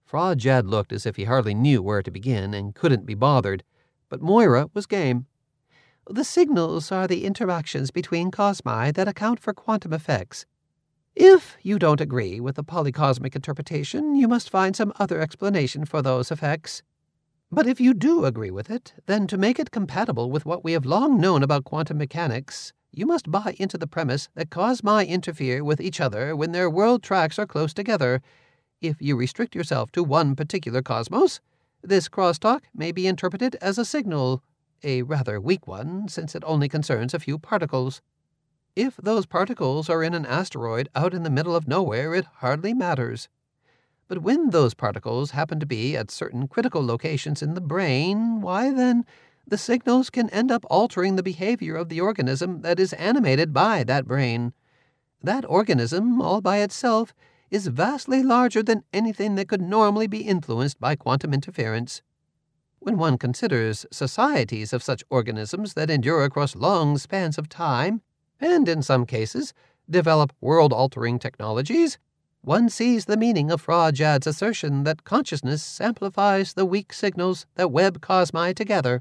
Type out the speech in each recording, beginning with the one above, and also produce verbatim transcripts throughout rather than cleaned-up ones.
Fra Jad looked as if he hardly knew where to begin and couldn't be bothered, but Moira was game. The signals are the interactions between cosmi that account for quantum effects. If you don't agree with the polycosmic interpretation, you must find some other explanation for those effects. But if you do agree with it, then to make it compatible with what we have long known about quantum mechanics, you must buy into the premise that cosmi interfere with each other when their world tracks are close together. If you restrict yourself to one particular cosmos, this crosstalk may be interpreted as a signal, a rather weak one since it only concerns a few particles. If those particles are in an asteroid out in the middle of nowhere, it hardly matters. But when those particles happen to be at certain critical locations in the brain, why then, the signals can end up altering the behavior of the organism that is animated by that brain. That organism, all by itself, is vastly larger than anything that could normally be influenced by quantum interference. When one considers societies of such organisms that endure across long spans of time, and in some cases develop world-altering technologies, one sees the meaning of Fra Jad's assertion that consciousness amplifies the weak signals that web cosmi together.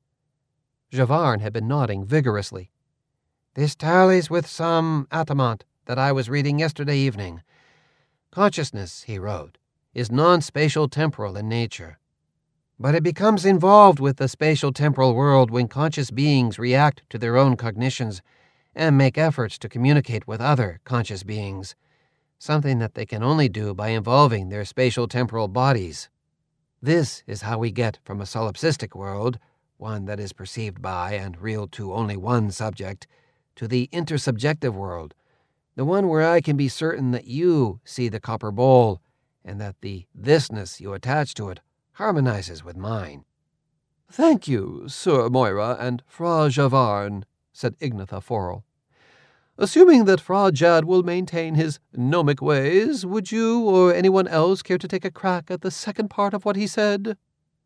Javarn had been nodding vigorously. This tallies with some Atamant that I was reading yesterday evening. Consciousness, he wrote, is non-spatial temporal in nature. But it becomes involved with the spatial-temporal world when conscious beings react to their own cognitions and make efforts to communicate with other conscious beings, something that they can only do by involving their spatial-temporal bodies. This is how we get from a solipsistic world, one that is perceived by and real to only one subject, to the intersubjective world, the one where I can be certain that you see the copper bowl and that the thisness you attach to it harmonizes with mine. Thank you, Sir Moira and Fra Javarn, said Ignatha Forel. Assuming that Fra Jad will maintain his gnomic ways, would you or anyone else care to take a crack at the second part of what he said?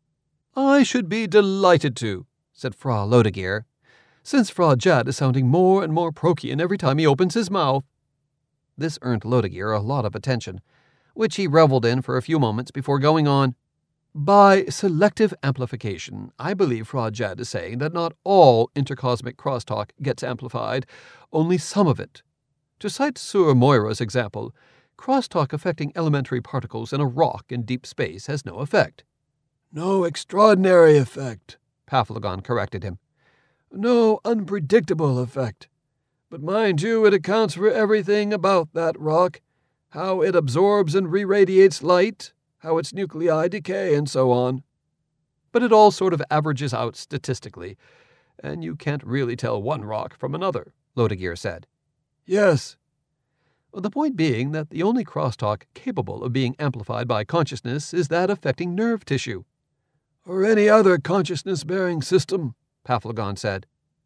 I should be delighted to, said Fra Lodagir, since Fra Jad is sounding more and more Prokian every time he opens his mouth. This earned Lodagir a lot of attention, which he reveled in for a few moments before going on. By selective amplification, I believe Fra Jad is saying that not all intercosmic crosstalk gets amplified, only some of it. To cite Sir Moira's example, crosstalk affecting elementary particles in a rock in deep space has no effect. No extraordinary effect, Paphlagon corrected him. No unpredictable effect. But mind you, it accounts for everything about that rock, how it absorbs and re-radiates light, how its nuclei decay, and so on. But it all sort of averages out statistically, and you can't really tell one rock from another, Lodagir said. Yes. The point being that the only crosstalk capable of being amplified by consciousness is that affecting nerve tissue. Or any other consciousness-bearing system, Paphlagon said.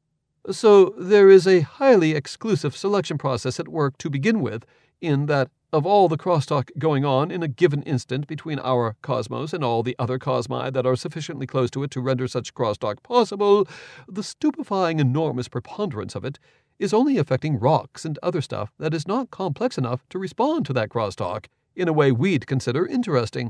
So there is a highly exclusive selection process at work to begin with, in that of all the crosstalk going on in a given instant between our cosmos and all the other cosmi that are sufficiently close to it to render such crosstalk possible, the stupefying enormous preponderance of it is only affecting rocks and other stuff that is not complex enough to respond to that crosstalk in a way we'd consider interesting.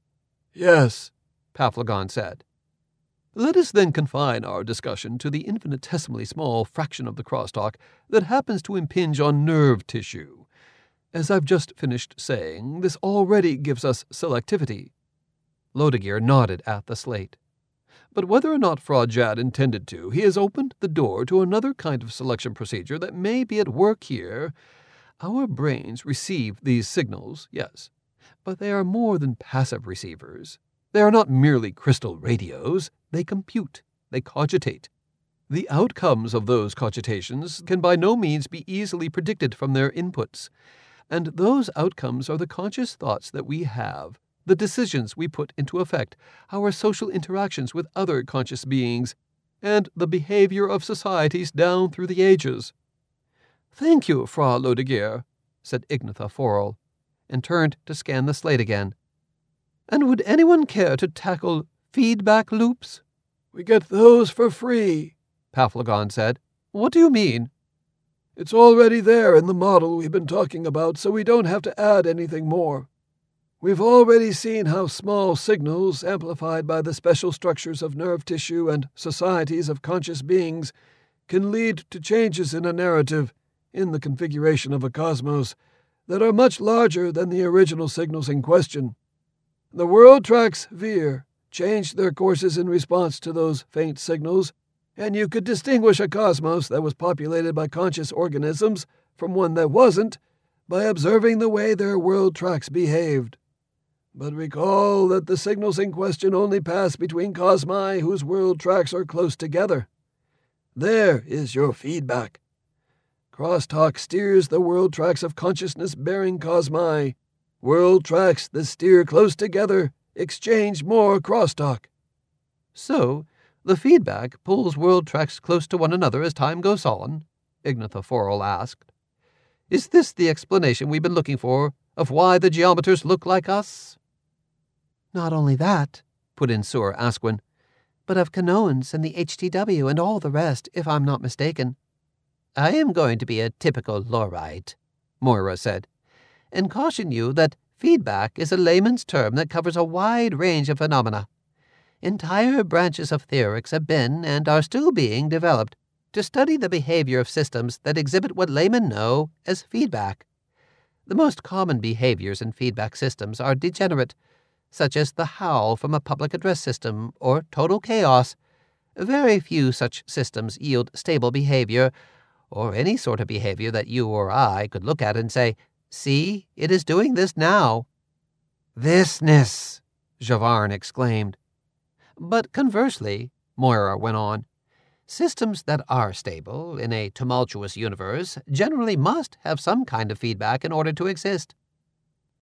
Yes, Paphlagon said. Let us then confine our discussion to the infinitesimally small fraction of the crosstalk that happens to impinge on nerve tissue. As I've just finished saying, this already gives us selectivity. Lodagir nodded at the slate. But whether or not Fra Jad intended to, he has opened the door to another kind of selection procedure that may be at work here. Our brains receive these signals, yes, but they are more than passive receivers. They are not merely crystal radios. They compute. They cogitate. The outcomes of those cogitations can by no means be easily predicted from their inputs. And those outcomes are the conscious thoughts that we have, the decisions we put into effect, our social interactions with other conscious beings, and the behavior of societies down through the ages. Thank you, Fra Lodagir, said Ignatha Forel, and turned to scan the slate again. And would anyone care to tackle feedback loops? We get those for free, Paphlagon said. What do you mean? It's already there in the model we've been talking about, so we don't have to add anything more. We've already seen how small signals, amplified by the special structures of nerve tissue and societies of conscious beings, can lead to changes in a narrative, in the configuration of a cosmos, that are much larger than the original signals in question. The world tracks veer, changed their courses in response to those faint signals, and you could distinguish a cosmos that was populated by conscious organisms from one that wasn't by observing the way their world tracks behaved. But recall that the signals in question only pass between cosmi whose world tracks are close together. There is your feedback. Crosstalk steers the world tracks of consciousness-bearing cosmi. World tracks that steer close together exchange more crosstalk. So, the feedback pulls world tracks close to one another as time goes on? Ignathophorol asked. Is this the explanation we've been looking for of why the geometers look like us? Not only that, put in Sur Asquin, but of Canoans and the H T W and all the rest, if I'm not mistaken. I am going to be a typical Lorite, Moira said, and caution you that feedback is a layman's term that covers a wide range of phenomena. Entire branches of theorics have been and are still being developed to study the behavior of systems that exhibit what laymen know as feedback. The most common behaviors in feedback systems are degenerate, such as the howl from a public address system or total chaos. Very few such systems yield stable behavior, or any sort of behavior that you or I could look at and say, "See, it is doing this now." "Thisness," Javarn exclaimed. But conversely, Moira went on, systems that are stable in a tumultuous universe generally must have some kind of feedback in order to exist.